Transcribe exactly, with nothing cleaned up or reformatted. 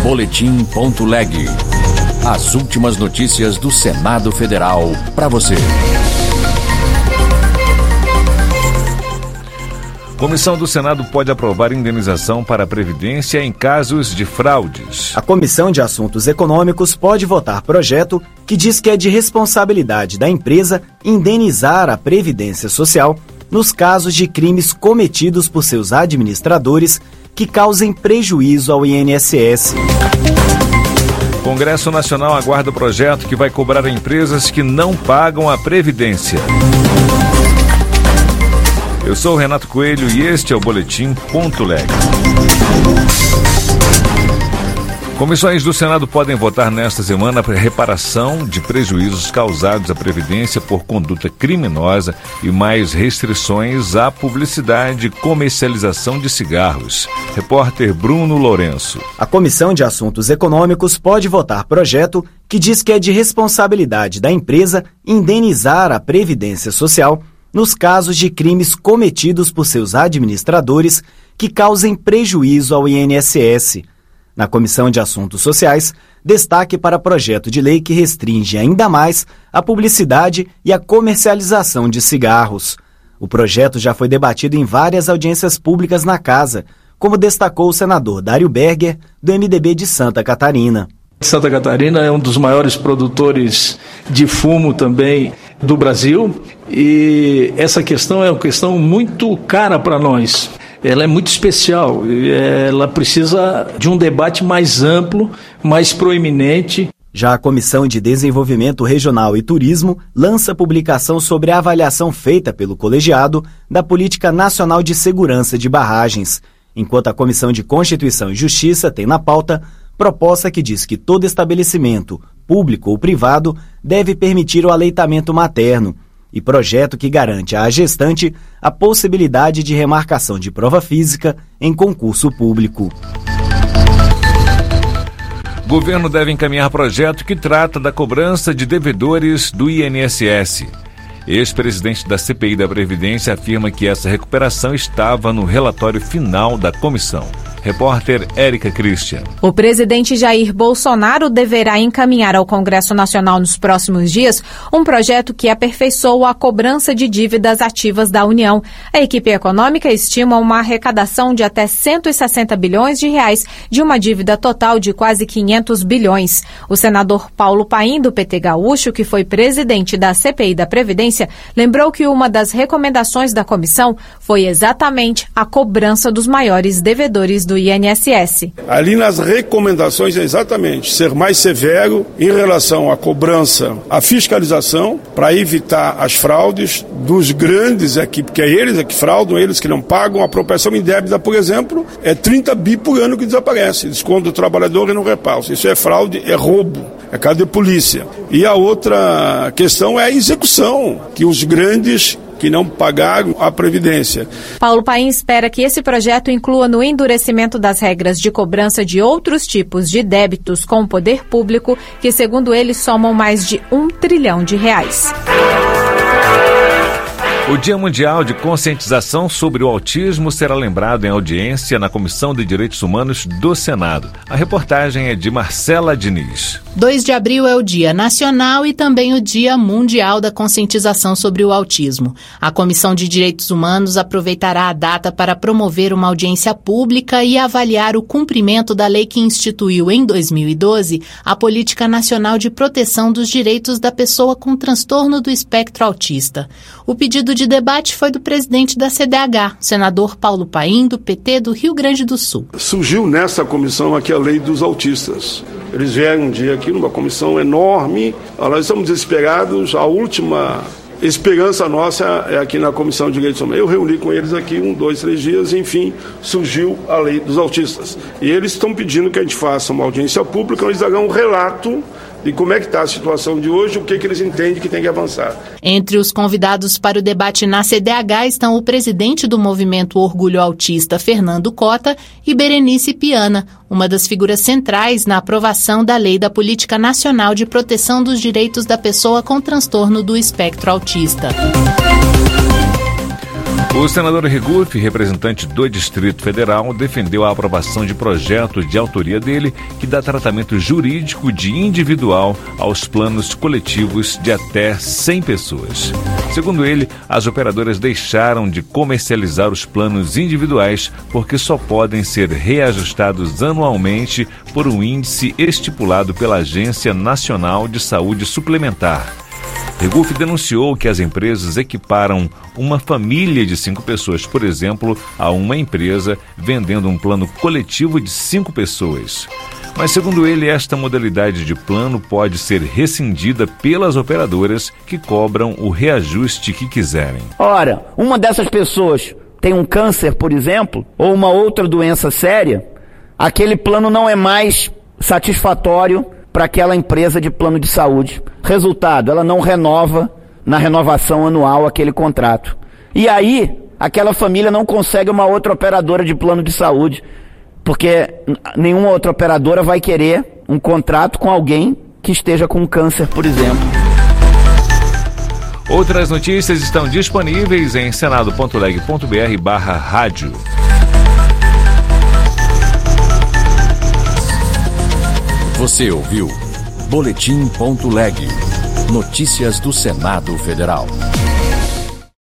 boletim ponto leg. As últimas notícias do Senado Federal para você. Comissão do Senado pode aprovar indenização para a Previdência em casos de fraudes. A Comissão de Assuntos Econômicos pode votar projeto que diz que é de responsabilidade da empresa indenizar a Previdência Social nos casos de crimes cometidos por seus administradores que causem prejuízo ao I N S S. Congresso Nacional aguarda o projeto que vai cobrar empresas que não pagam a Previdência. Eu sou o Renato Coelho e este é o boletim ponto leg. Comissões do Senado podem votar nesta semana para reparação de prejuízos causados à Previdência por conduta criminosa e mais restrições à publicidade e comercialização de cigarros. Repórter Bruno Lourenço. A Comissão de Assuntos Econômicos pode votar projeto que diz que é de responsabilidade da empresa indenizar a Previdência Social nos casos de crimes cometidos por seus administradores que causem prejuízo ao I N S S. Na Comissão de Assuntos Sociais, destaque para projeto de lei que restringe ainda mais a publicidade e a comercialização de cigarros. O projeto já foi debatido em várias audiências públicas na Casa, como destacou o senador Dário Berger, do M D B de Santa Catarina. Santa Catarina é um dos maiores produtores de fumo também do Brasil e essa questão é uma questão muito cara para nós. Ela é muito especial, ela precisa de um debate mais amplo, mais proeminente. Já a Comissão de Desenvolvimento Regional e Turismo lança publicação sobre a avaliação feita pelo colegiado da Política Nacional de Segurança de Barragens, enquanto a Comissão de Constituição e Justiça tem na pauta proposta que diz que todo estabelecimento, público ou privado, deve permitir o aleitamento materno, e projeto que garante à gestante a possibilidade de remarcação de prova física em concurso público. O governo deve encaminhar projeto que trata da cobrança de devedores do I N S S. Ex-presidente da C P I da Previdência afirma que essa recuperação estava no relatório final da comissão. Repórter Érica Christian. O presidente Jair Bolsonaro deverá encaminhar ao Congresso Nacional nos próximos dias um projeto que aperfeiçoa a cobrança de dívidas ativas da União. A equipe econômica estima uma arrecadação de até cento e sessenta bilhões de reais de uma dívida total de quase quinhentos bilhões. O senador Paulo Paim, do P T Gaúcho, que foi presidente da C P I da Previdência, lembrou que uma das recomendações da comissão foi exatamente a cobrança dos maiores devedores do I N S S. Ali nas recomendações é exatamente ser mais severo em relação à cobrança, à fiscalização, para evitar as fraudes dos grandes aqui, porque é eles é que fraudam, eles que não pagam. A apropriação indébita, por exemplo, é trinta bi por ano que desaparece, desconto do trabalhador e não repasse. Isso é fraude, é roubo, é caso de polícia. E a outra questão é a execução, que os grandes que não pagaram a Previdência. Paulo Paim espera que esse projeto inclua no endurecimento das regras de cobrança de outros tipos de débitos com o poder público, que, segundo ele, somam mais de um trilhão de reais. O Dia Mundial de Conscientização sobre o Autismo será lembrado em audiência na Comissão de Direitos Humanos do Senado. A reportagem é de Marcela Diniz. dois de abril é o Dia Nacional e também o Dia Mundial da Conscientização sobre o Autismo. A Comissão de Direitos Humanos aproveitará a data para promover uma audiência pública e avaliar o cumprimento da lei que instituiu em dois mil e doze a Política Nacional de Proteção dos Direitos da Pessoa com Transtorno do Espectro Autista. O pedido de debate foi do presidente da C D H, senador Paulo Paim, do P T do Rio Grande do Sul. Surgiu nessa comissão aqui a lei dos autistas. Eles vieram um dia aqui numa comissão enorme. Nós estamos desesperados. A última esperança nossa é aqui na Comissão de Direitos Humanos. Eu reuni com eles aqui um, dois, três dias, e, enfim, surgiu a lei dos autistas. E eles estão pedindo que a gente faça uma audiência pública, onde eles darão um relato de como é que está a situação de hoje, o que, que eles entendem que tem que avançar. Entre os convidados para o debate na C D H estão o presidente do Movimento Orgulho Autista, Fernando Cota, e Berenice Piana, uma das figuras centrais na aprovação da Lei da Política Nacional de Proteção dos Direitos da Pessoa com Transtorno do Espectro Autista. O senador Regufe, representante do Distrito Federal, defendeu a aprovação de projeto de autoria dele que dá tratamento jurídico de individual aos planos coletivos de até cem pessoas. Segundo ele, as operadoras deixaram de comercializar os planos individuais porque só podem ser reajustados anualmente por um índice estipulado pela Agência Nacional de Saúde Suplementar. Regufe denunciou que as empresas equiparam uma família de cinco pessoas, por exemplo, a uma empresa vendendo um plano coletivo de cinco pessoas. Mas, segundo ele, esta modalidade de plano pode ser rescindida pelas operadoras que cobram o reajuste que quiserem. Ora, uma dessas pessoas tem um câncer, por exemplo, ou uma outra doença séria, aquele plano não é mais satisfatório para aquela empresa de plano de saúde. Resultado, ela não renova na renovação anual aquele contrato. E aí, aquela família não consegue uma outra operadora de plano de saúde, porque nenhuma outra operadora vai querer um contrato com alguém que esteja com câncer, por exemplo. Outras notícias estão disponíveis em senado ponto leg ponto br barra rádio. Você ouviu Boletim ponto leg. Notícias do Senado Federal.